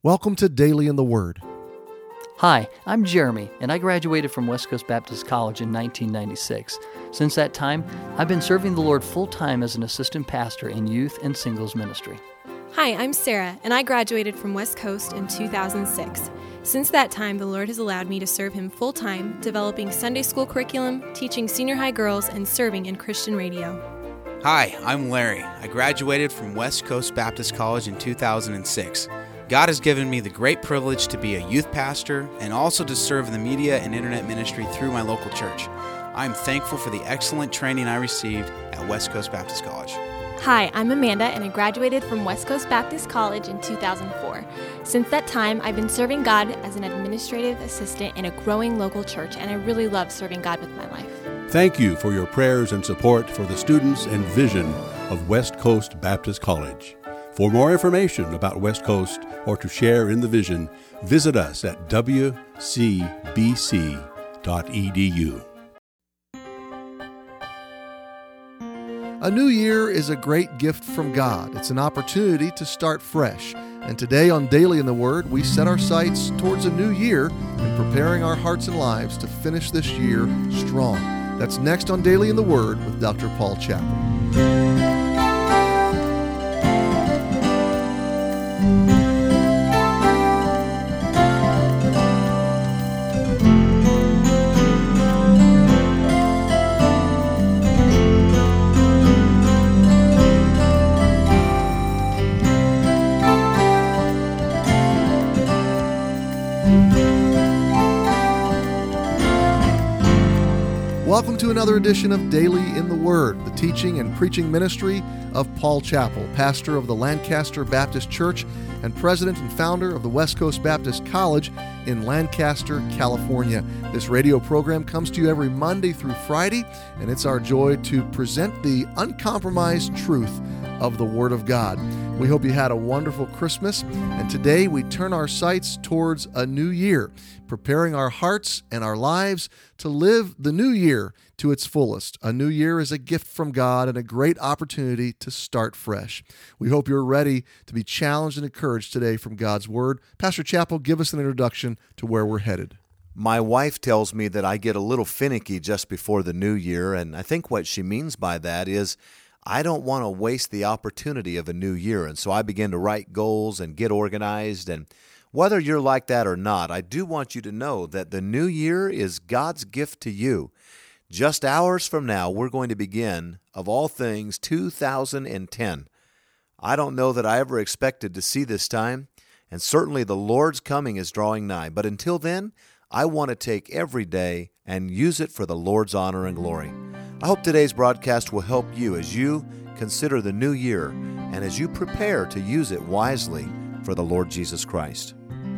Welcome to Daily in the Word. Hi, I'm Jeremy, and I graduated from West Coast Baptist College in 1996. Since that time, I've been serving the Lord full-time as an assistant pastor in youth and singles ministry. Hi, I'm Sarah, and I graduated from West Coast in 2006. Since that time, the Lord has allowed me to serve Him full-time, developing Sunday school curriculum, teaching senior high girls, and serving in Christian radio. Hi, I'm Larry. I graduated from West Coast Baptist College in 2006. God has given me the great privilege to be a youth pastor and also to serve in the media and internet ministry through my local church. I am thankful for the excellent training I received at West Coast Baptist College. Hi, I'm Amanda, and I graduated from West Coast Baptist College in 2004. Since that time, I've been serving God as an administrative assistant in a growing local church, and I really love serving God with my life. Thank you for your prayers and support for the students and vision of West Coast Baptist College. For more information about West Coast or to share in the vision, visit us at wcbc.edu. A new year is a great gift from God. It's an opportunity to start fresh. And today on Daily in the Word, we set our sights towards a new year and preparing our hearts and lives to finish this year strong. That's next on Daily in the Word with Dr. Paul Chappell. Welcome to another edition of Daily in the Word, the teaching and preaching ministry of Paul Chappell, pastor of the Lancaster Baptist Church and president and founder of the West Coast Baptist College in Lancaster, California. This radio program comes to you every Monday through Friday, and it's our joy to present the uncompromised truth of the Word of God. We hope you had a wonderful Christmas, and today we turn our sights towards a new year, preparing our hearts and our lives to live the new year to its fullest. A new year is a gift from God and a great opportunity to start fresh. We hope you're ready to be challenged and encouraged today from God's Word. Pastor Chappell, give us an introduction to where we're headed. My wife tells me that I get a little finicky just before the new year, and I think what she means by that is I don't want to waste the opportunity of a new year, and so I begin to write goals and get organized. And whether you're like that or not, I do want you to know that the new year is God's gift to you. Just hours from now, we're going to begin, of all things, 2010. I don't know that I ever expected to see this time, and certainly the Lord's coming is drawing nigh. But until then, I want to take every day and use it for the Lord's honor and glory. I hope today's broadcast will help you as you consider the new year and as you prepare to use it wisely for the Lord Jesus Christ.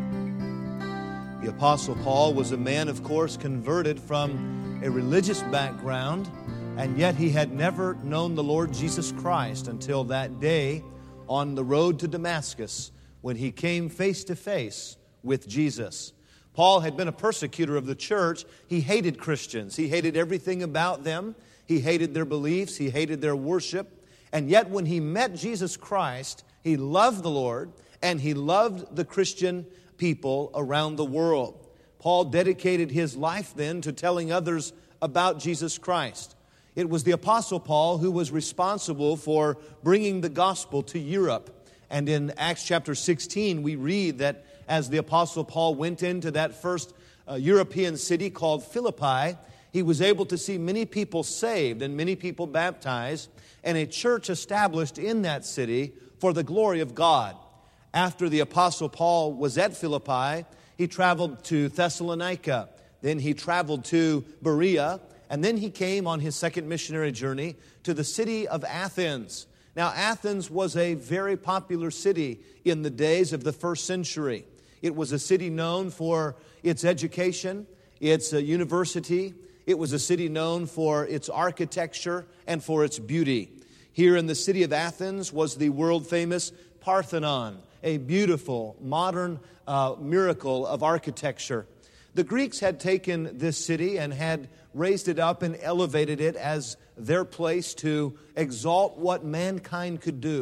The Apostle Paul was a man, of course, converted from a religious background, and yet he had never known the Lord Jesus Christ until that day on the road to Damascus when he came face to face with Jesus. Paul had been a persecutor of the church. He hated Christians. He hated everything about them. He hated their beliefs. He hated their worship. And yet when he met Jesus Christ, he loved the Lord and he loved the Christian people around the world. Paul dedicated his life then to telling others about Jesus Christ. It was the Apostle Paul who was responsible for bringing the gospel to Europe. And in Acts chapter 16, we read that as the Apostle Paul went into that first European city called Philippi, he was able to see many people saved and many people baptized and a church established in that city for the glory of God. After the Apostle Paul was at Philippi, he traveled to Thessalonica. Then he traveled to Berea. And then he came on his second missionary journey to the city of Athens. Now, Athens was a very popular city in the days of the first century. It was a city known for its education, its university. It was a city known for its architecture and for its beauty. Here in the city of Athens was the world-famous Parthenon, a beautiful, modern miracle of architecture. The Greeks had taken this city and had raised it up and elevated it as their place to exalt what mankind could do.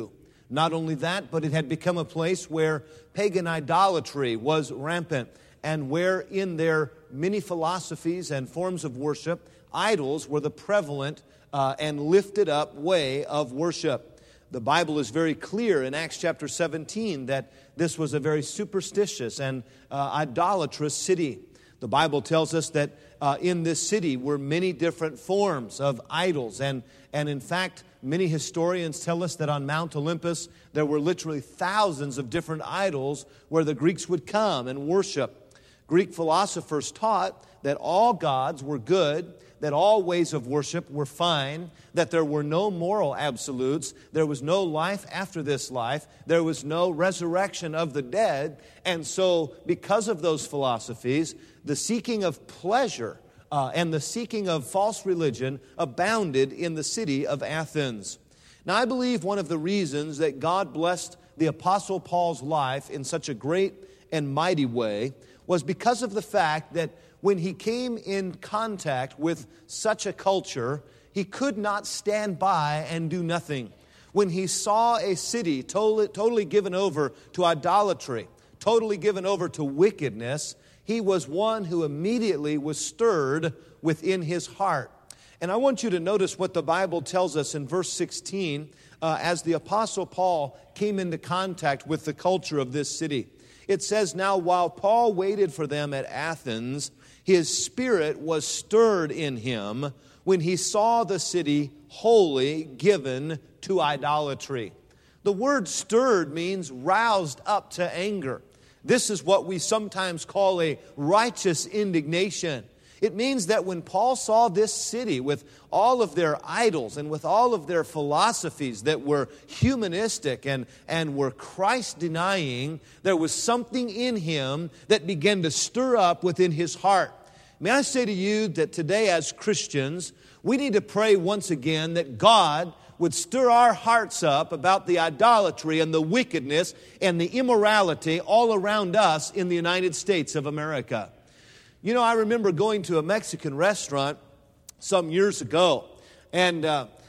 Not only that, but it had become a place where pagan idolatry was rampant, and where in their many philosophies and forms of worship, idols were the prevalent and lifted up way of worship. The Bible is very clear in Acts chapter 17 that this was a very superstitious and idolatrous city. The Bible tells us that in this city were many different forms of idols. And in fact, many historians tell us that on Mount Olympus, there were literally thousands of different idols where the Greeks would come and worship. Greek philosophers taught that all gods were good, that all ways of worship were fine, that there were no moral absolutes, there was no life after this life, there was no resurrection of the dead. And so, because of those philosophies, the seeking of pleasure and the seeking of false religion abounded in the city of Athens. Now, I believe one of the reasons that God blessed the Apostle Paul's life in such a great and mighty way was because of the fact that when he came in contact with such a culture, he could not stand by and do nothing. When he saw a city totally given over to idolatry, totally given over to wickedness, he was one who immediately was stirred within his heart. And I want you to notice what the Bible tells us in verse 16 as the Apostle Paul came into contact with the culture of this city. It says, "Now while Paul waited for them at Athens, his spirit was stirred in him when he saw the city wholly given to idolatry." The word stirred means roused up to anger. This is what we sometimes call a righteous indignation. It means that when Paul saw this city with all of their idols and with all of their philosophies that were humanistic and were Christ-denying, there was something in him that began to stir up within his heart. May I say to you that today as Christians, we need to pray once again that God would stir our hearts up about the idolatry and the wickedness and the immorality all around us in the United States of America. You know, I remember going to a Mexican restaurant some years ago, and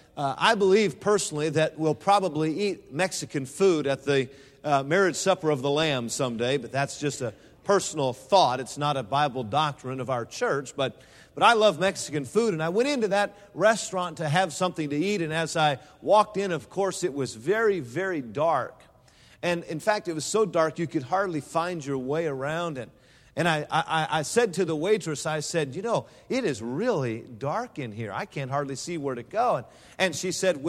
I believe personally that we'll probably eat Mexican food at the marriage supper of the Lamb someday, but that's just a personal thought. It's not a Bible doctrine of our church, but I love Mexican food, and I went into that restaurant to have something to eat, and as I walked in, of course, it was very, very dark. And in fact, it was so dark you could hardly find your way around it. And I said to the waitress, I said, you know, it is really dark in here. I can't hardly see where to go. And she said,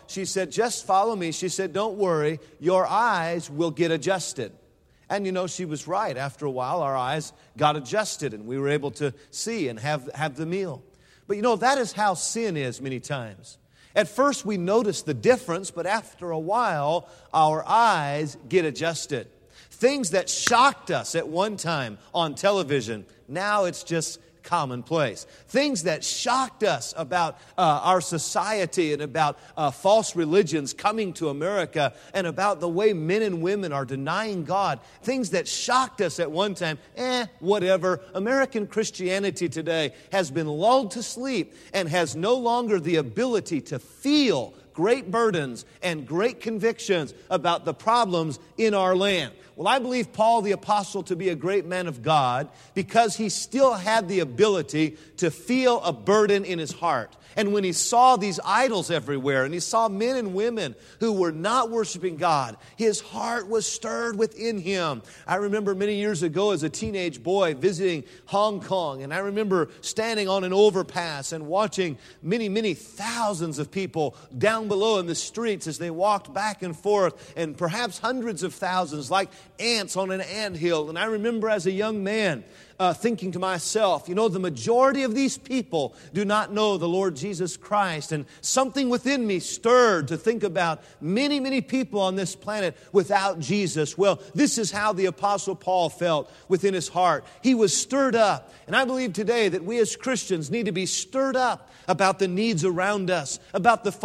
just follow me. She said, don't worry, your eyes will get adjusted. And you know, she was right. After a while, our eyes got adjusted and we were able to see and have the meal. But you know, that is how sin is many times. At first, we notice the difference, but after a while, our eyes get adjusted. Things that shocked us at one time on television, now it's just commonplace. Things that shocked us about our society and about false religions coming to America and about the way men and women are denying God. Things that shocked us at one time, whatever. American Christianity today has been lulled to sleep and has no longer the ability to feel great burdens and great convictions about the problems in our land. Well, I believe Paul the Apostle to be a great man of God because he still had the ability to feel a burden in his heart. And when he saw these idols everywhere and he saw men and women who were not worshiping God, his heart was stirred within him. I remember many years ago as a teenage boy visiting Hong Kong, and I remember standing on an overpass and watching many, many thousands of people down below in the streets as they walked back and forth, and perhaps hundreds of thousands like ants on an anthill. And I remember as a young man thinking to myself, you know, the majority of these people do not know the Lord Jesus Christ. And something within me stirred to think about many, many people on this planet without Jesus. Well, this is how the Apostle Paul felt within his heart. He was stirred up. And I believe today that we as Christians need to be stirred up about the needs around us, about the false teachers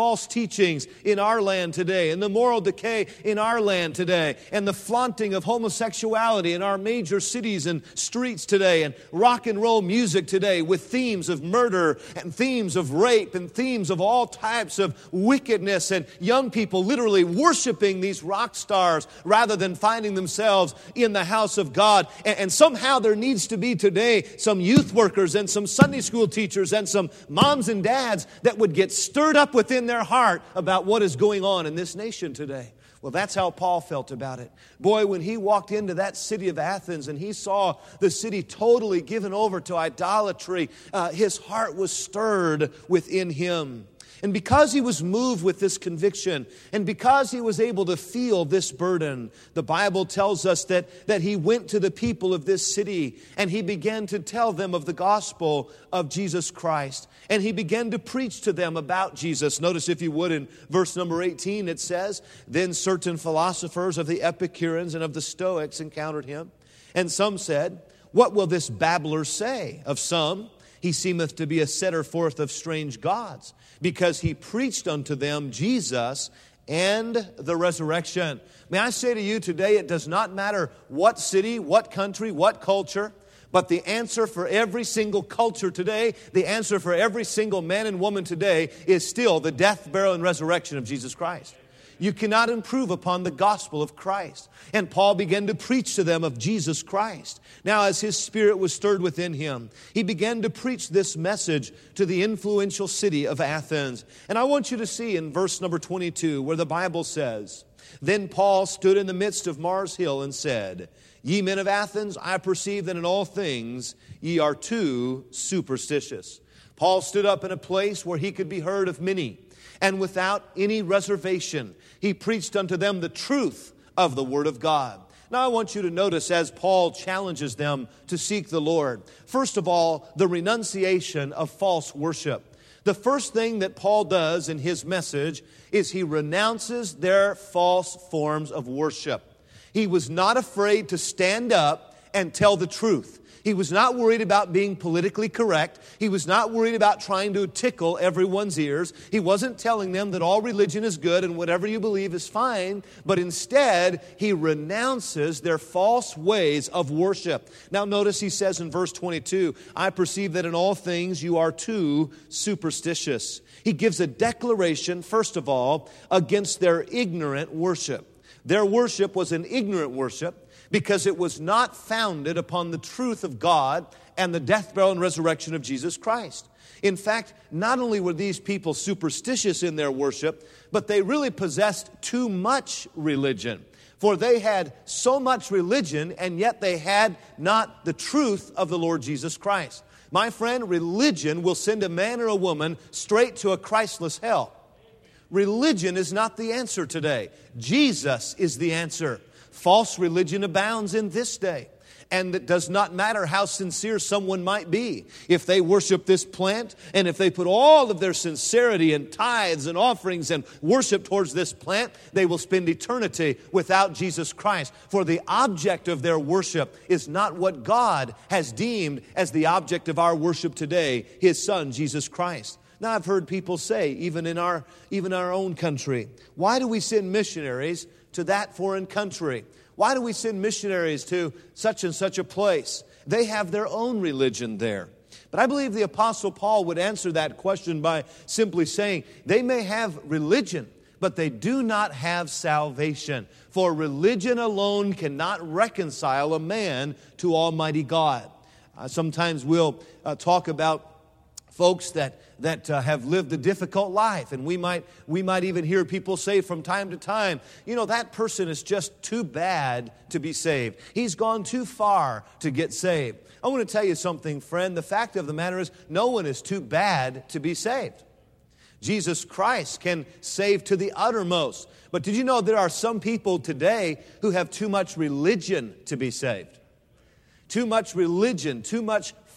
teachings in our land today, and the moral decay in our land today, and the flaunting of homosexuality in our major cities and streets today, and rock and roll music today with themes of murder and themes of rape and themes of all types of wickedness, and young people literally worshiping these rock stars rather than finding themselves in the house of God. And somehow there needs to be today some youth workers and some Sunday school teachers and some moms and dads that would get stirred up within their heart about what is going on in this nation today. Well, that's how Paul felt about it. Boy, when he walked into that city of Athens and he saw the city totally given over to idolatry, his heart was stirred within him. And because he was moved with this conviction, and because he was able to feel this burden, the Bible tells us that he went to the people of this city and he began to tell them of the gospel of Jesus Christ. And he began to preach to them about Jesus. Notice, if you would, in verse number 18, it says, "Then certain philosophers of the Epicureans and of the Stoics encountered him. And some said, 'What will this babbler say?' Of some, 'He seemeth to be a setter forth of strange gods,' because he preached unto them Jesus and the resurrection." May I say to you today, it does not matter what city, what country, what culture, but the answer for every single culture today, the answer for every single man and woman today is still the death, burial, and resurrection of Jesus Christ. You cannot improve upon the gospel of Christ. And Paul began to preach to them of Jesus Christ. Now, as his spirit was stirred within him, he began to preach this message to the influential city of Athens. And I want you to see in verse number 22 where the Bible says, "Then Paul stood in the midst of Mars Hill and said, 'Ye men of Athens, I perceive that in all things ye are too superstitious.'" Paul stood up in a place where he could be heard of many. And without any reservation, he preached unto them the truth of the Word of God. Now I want you to notice as Paul challenges them to seek the Lord, first of all, the renunciation of false worship. The first thing that Paul does in his message is he renounces their false forms of worship. He was not afraid to stand up and tell the truth. He was not worried about being politically correct. He was not worried about trying to tickle everyone's ears. He wasn't telling them that all religion is good and whatever you believe is fine, but instead he renounces their false ways of worship. Now notice he says in verse 22, "I perceive that in all things you are too superstitious." He gives a declaration, first of all, against their ignorant worship. Their worship was an ignorant worship, because it was not founded upon the truth of God and the death, burial, and resurrection of Jesus Christ. In fact, not only were these people superstitious in their worship, but they really possessed too much religion. For they had so much religion, and yet they had not the truth of the Lord Jesus Christ. My friend, religion will send a man or a woman straight to a Christless hell. Religion is not the answer today. Jesus is the answer. False religion abounds in this day. And it does not matter how sincere someone might be. If they worship this plant, and if they put all of their sincerity and tithes and offerings and worship towards this plant, they will spend eternity without Jesus Christ. For the object of their worship is not what God has deemed as the object of our worship today, His Son, Jesus Christ. Now, I've heard people say, even in our own country, why do we send missionaries to that foreign country? Why do we send missionaries to such and such a place? They have their own religion there. But I believe the Apostle Paul would answer that question by simply saying, they may have religion, but they do not have salvation. For religion alone cannot reconcile a man to Almighty God. Sometimes we'll talk about folks that have lived a difficult life. And we might even hear people say from time to time, you know, that person is just too bad to be saved. He's gone too far to get saved. I want to tell you something, friend. The fact of the matter is, no one is too bad to be saved. Jesus Christ can save to the uttermost. But did you know there are some people today who have too much religion to be saved? Too much religion, too much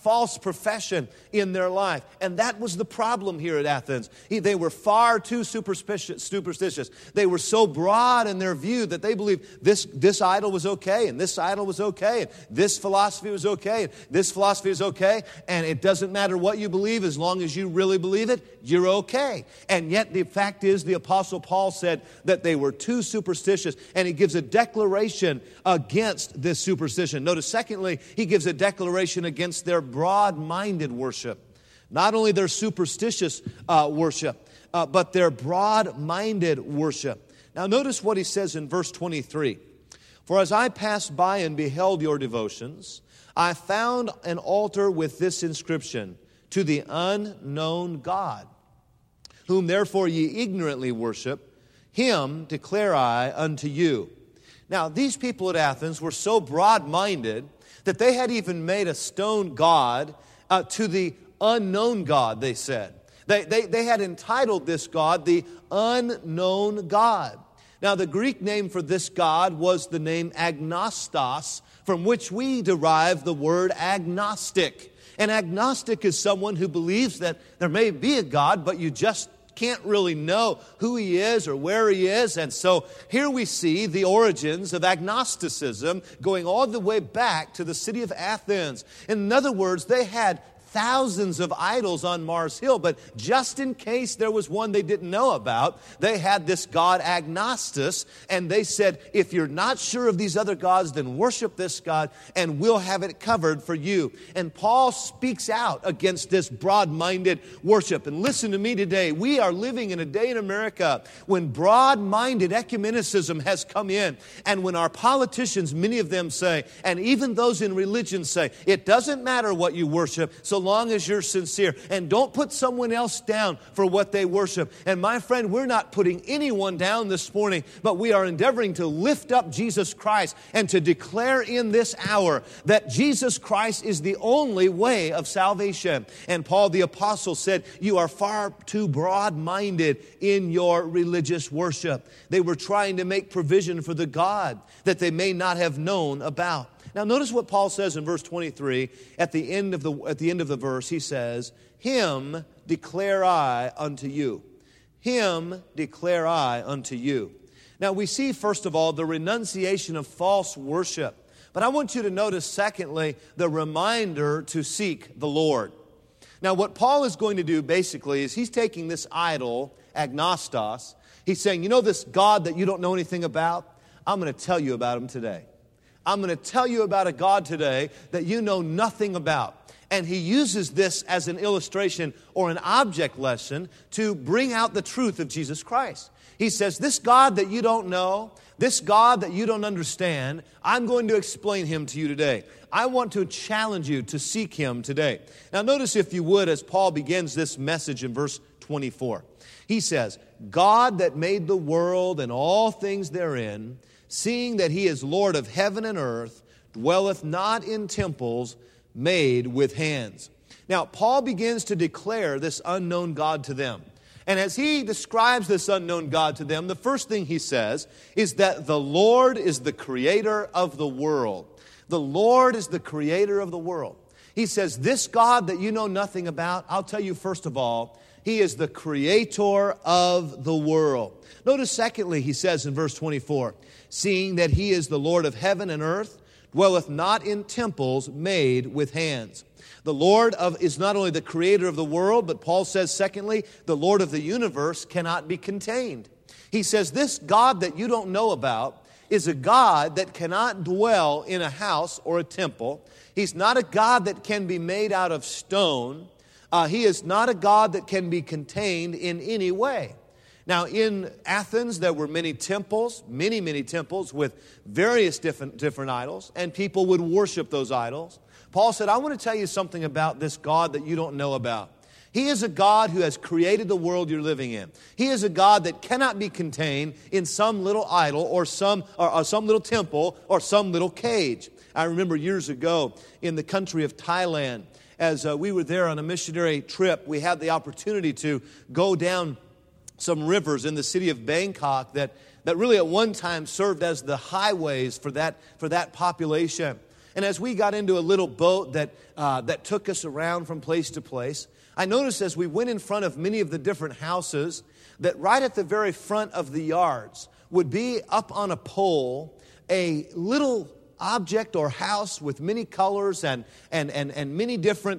false profession in their life. And that was the problem here at Athens. They were far too superstitious. They were so broad in their view that they believed this idol was okay, and this idol was okay, and this philosophy was okay, and this philosophy is okay, and it doesn't matter what you believe as long as you really believe it, you're okay. And yet the fact is the Apostle Paul said that they were too superstitious, and he gives a declaration against this superstition. Notice, secondly, he gives a declaration against their broad-minded worship. Not only their superstitious worship, but their broad-minded worship. Now notice what he says in verse 23. For as I passed by and beheld your devotions, I found an altar with this inscription, to the unknown God, whom therefore ye ignorantly worship, him declare I unto you. Now, these people at Athens were so broad-minded that they had even made a stone god to the unknown God, they said. They had entitled this God the unknown God. Now, the Greek name for this God was the name agnostos, from which we derive the word agnostic. An agnostic is someone who believes that there may be a God, but you just can't really know who he is or where he is. And so here we see the origins of agnosticism going all the way back to the city of Athens. In other words, they had thousands of idols on Mars Hill, but just in case there was one they didn't know about, they had this god Agnostus, and they said, if you're not sure of these other gods, then worship this God, and we'll have it covered for you. And Paul speaks out against this broad-minded worship. And listen to me today, we are living in a day in America when broad-minded ecumenicism has come in, and when our politicians, many of them say, and even those in religion say, it doesn't matter what you worship, so long as you're sincere. And don't put someone else down for what they worship. And my friend, we're not putting anyone down this morning, but we are endeavoring to lift up Jesus Christ and to declare in this hour that Jesus Christ is the only way of salvation. And Paul the Apostle said, you are far too broad-minded in your religious worship. They were trying to make provision for the God that they may not have known about. Now notice what Paul says in verse 23. At the end of the verse, he says, him declare I unto you. Him declare I unto you. Now we see, first of all, the renunciation of false worship. But I want you to notice, secondly, the reminder to seek the Lord. Now what Paul is going to do basically is he's taking this idol, agnostos. He's saying, you know this God that you don't know anything about? I'm going to tell you about him today. I'm going to tell you about a God today that you know nothing about. And he uses this as an illustration or an object lesson to bring out the truth of Jesus Christ. He says, this God that you don't know, this God that you don't understand, I'm going to explain him to you today. I want to challenge you to seek him today. Now notice, if you would, as Paul begins this message in verse 24. He says, God that made the world and all things therein, seeing that he is Lord of heaven and earth, dwelleth not in temples made with hands. Now, Paul begins to declare this unknown God to them. And as he describes this unknown God to them, the first thing he says is that the Lord is the creator of the world. The Lord is the creator of the world. He says, this God that you know nothing about, I'll tell you first of all, he is the creator of the world. Notice secondly, he says in verse 24, seeing that he is the Lord of heaven and earth, dwelleth not in temples made with hands. The Lord is not only the creator of the world, but Paul says secondly, the Lord of the universe cannot be contained. He says this God that you don't know about is a God that cannot dwell in a house or a temple. He's not a God that can be made out of stone. He is not a God that can be contained in any way. Now, in Athens, there were many temples with various different idols, and people would worship those idols. Paul said, I want to tell you something about this God that you don't know about. He is a God who has created the world you're living in. He is a God that cannot be contained in some little idol or some little temple or some little cage. I remember years ago in the country of Thailand, as we were there on a missionary trip, we had the opportunity to go down some rivers in the city of Bangkok that really at one time served as the highways for that population. And as we got into a little boat that took us around from place to place, I noticed as we went in front of many of the different houses that right at the very front of the yards would be up on a pole a little object or house with many colors and many different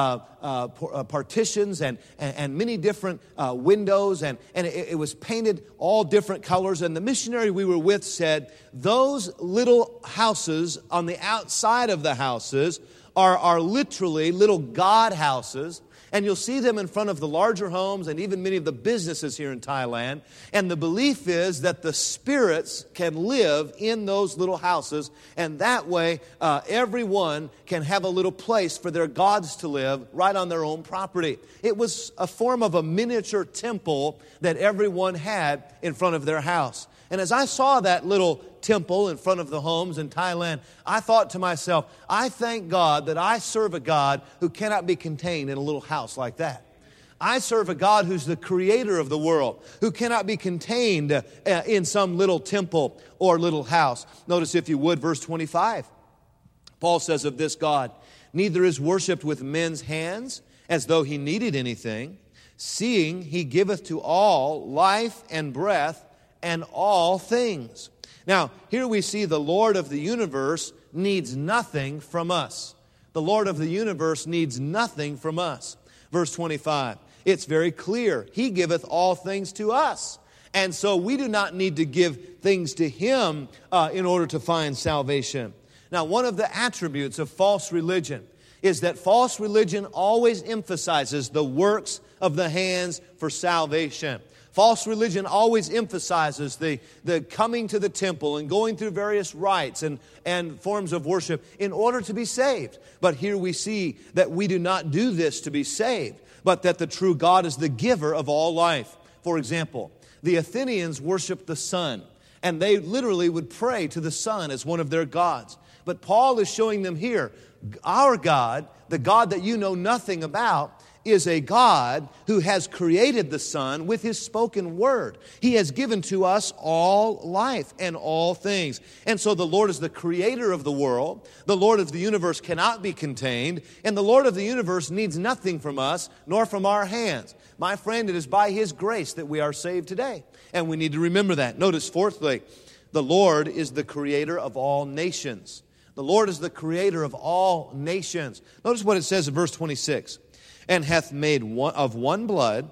partitions and many different windows, and it was painted all different colors. And the missionary we were with said, those little houses on the outside of the houses are literally little God houses. And you'll see them in front of the larger homes and even many of the businesses here in Thailand. And the belief is that the spirits can live in those little houses. And that way, everyone can have a little place for their gods to live right on their own property. It was a form of a miniature temple that everyone had in front of their house. And as I saw that little temple in front of the homes in Thailand, I thought to myself, I thank God that I serve a God who cannot be contained in a little house like that. I serve a God who's the creator of the world, who cannot be contained in some little temple or little house. Notice, if you would, verse 25. Paul says of this God, neither is worshipped with men's hands as though he needed anything, seeing he giveth to all life and breath and all things. Now, here we see the Lord of the universe needs nothing from us. The Lord of the universe needs nothing from us. Verse 25, it's very clear. He giveth all things to us. And so we do not need to give things to Him in order to find salvation. Now, one of the attributes of false religion is that false religion always emphasizes the works of the hands for salvation. False religion always emphasizes the coming to the temple and going through various rites and forms of worship in order to be saved. But here we see that we do not do this to be saved, but that the true God is the giver of all life. For example, the Athenians worshiped the sun, and they literally would pray to the sun as one of their gods. But Paul is showing them here, our God, the God that you know nothing about, is a God who has created the sun with His spoken word. He has given to us all life and all things. And so the Lord is the creator of the world. The Lord of the universe cannot be contained. And the Lord of the universe needs nothing from us, nor from our hands. My friend, it is by His grace that we are saved today. And we need to remember that. Notice, fourthly, the Lord is the creator of all nations. The Lord is the creator of all nations. Notice what it says in verse 26. And hath made of one blood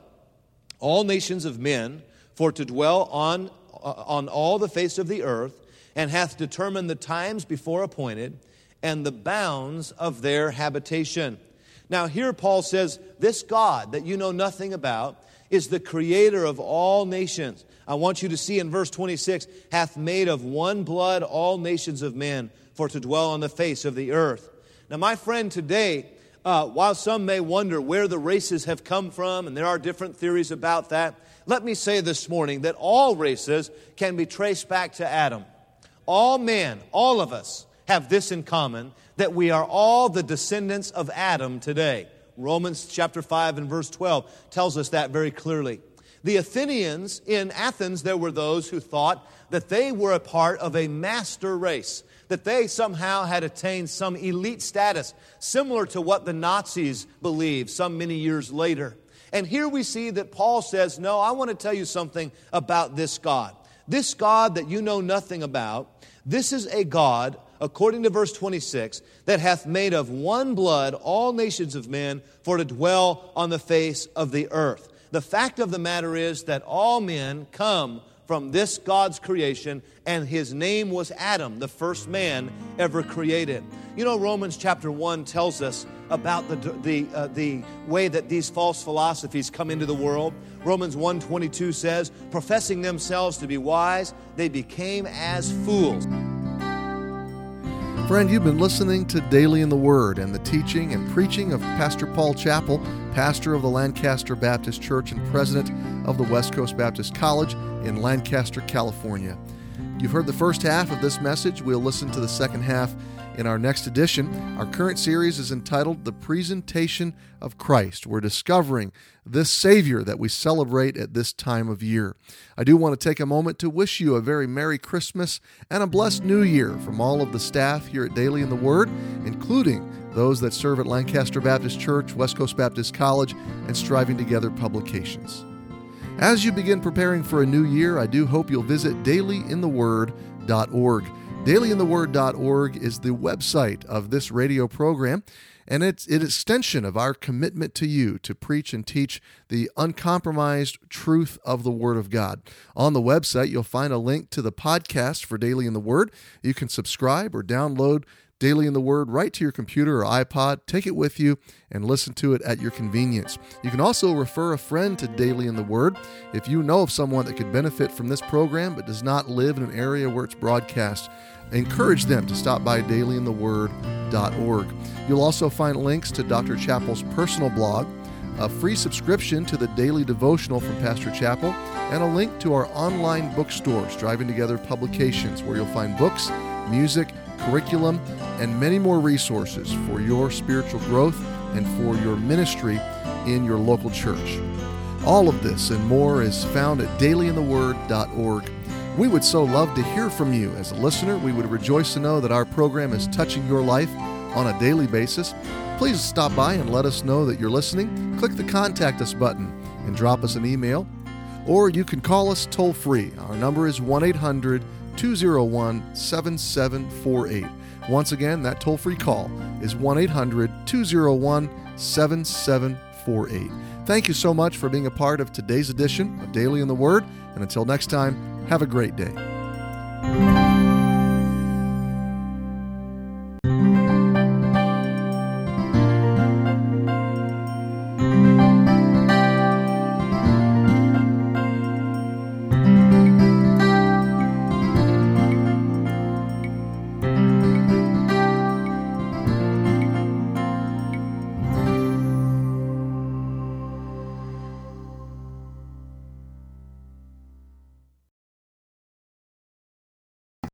all nations of men for to dwell on all the face of the earth, and hath determined the times before appointed and the bounds of their habitation. Now here Paul says, this God that you know nothing about is the creator of all nations. I want you to see in verse 26, hath made of one blood all nations of men for to dwell on the face of the earth. Now my friend, today, while some may wonder where the races have come from, and there are different theories about that, let me say this morning that all races can be traced back to Adam. All men, all of us, have this in common, that we are all the descendants of Adam today. Romans chapter 5 and verse 12 tells us that very clearly. The Athenians in Athens, there were those who thought that they were a part of a master race, that they somehow had attained some elite status, similar to what the Nazis believed some many years later. And here we see that Paul says, no, I want to tell you something about this God. This God that you know nothing about, this is a God, according to verse 26, that hath made of one blood all nations of men for to dwell on the face of the earth. The fact of the matter is that all men come from this God's creation, and his name was Adam, the first man ever created. You know, Romans chapter 1 tells us about the way that these false philosophies come into the world. Romans 1:22 says, professing themselves to be wise, they became as fools. Friend, you've been listening to Daily in the Word and the teaching and preaching of Pastor Paul Chappell, pastor of the Lancaster Baptist Church and president of the West Coast Baptist College in Lancaster, California. You've heard the first half of this message. We'll listen to the second half in our next edition. Our current series is entitled The Presentation of Christ. We're discovering this Savior that we celebrate at this time of year. I do want to take a moment to wish you a very Merry Christmas and a blessed New Year from all of the staff here at Daily in the Word, including those that serve at Lancaster Baptist Church, West Coast Baptist College, and Striving Together Publications. As you begin preparing for a new year, I do hope you'll visit dailyintheword.org. Dailyintheword.org is the website of this radio program, and it's an extension of our commitment to you to preach and teach the uncompromised truth of the Word of God. On the website, you'll find a link to the podcast for Daily in the Word. You can subscribe or download Daily in the Word right to your computer or iPod. Take it with you and listen to it at your convenience. You can also refer a friend to Daily in the Word. If you know of someone that could benefit from this program but does not live in an area where it's broadcast, encourage them to stop by dailyintheword.org. You'll also find links to Dr. Chappell's personal blog, a free subscription to the daily devotional from Pastor Chappell, and a link to our online bookstore, Striving Together Publications, where you'll find books, music, curriculum, and many more resources for your spiritual growth and for your ministry in your local church. All of this and more is found at dailyintheword.org. We would so love to hear from you. As a listener, we would rejoice to know that our program is touching your life on a daily basis. Please stop by and let us know that you're listening. Click the Contact Us button and drop us an email. Or you can call us toll-free. Our number is 1-800-201-7748. Once again, that toll-free call is 1-800-201-7748. Thank you so much for being a part of today's edition of Daily in the Word. And until next time, have a great day.